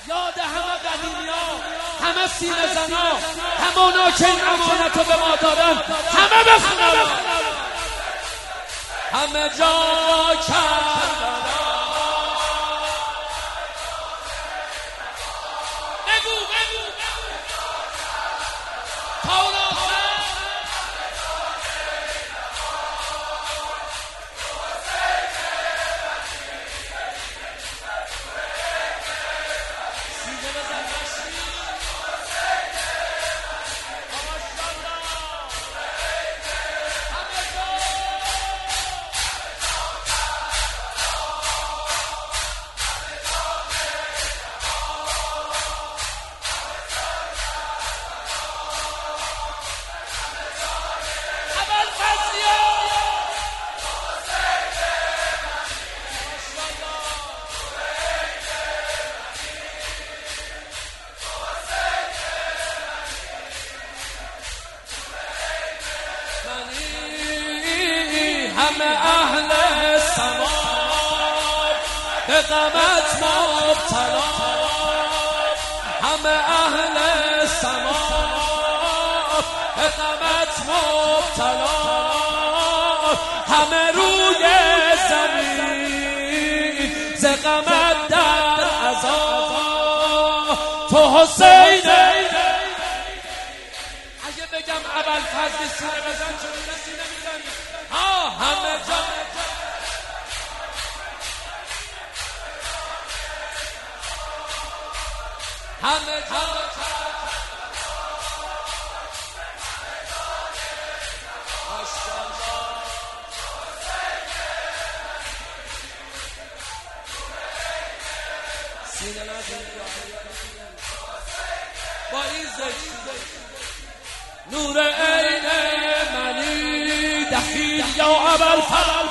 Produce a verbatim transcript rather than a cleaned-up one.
یاد همه قدیمیا، همه سینه زنا، همونا که این امانت رو به ما دادن، همه بخونن همه جا کردن. بگو بگو همه اهل سماع به غمت مبتلا، همه اهل سماع به غمت مبتلا، همه روی زمین ز غمت در عذاب. تو حسین اگه بگم ابوالفضل سینه بزن چون سینه میزنی ها همه جا همه جا سینه نزن با این زشت نور عین منی دخیل یا ابوالفضل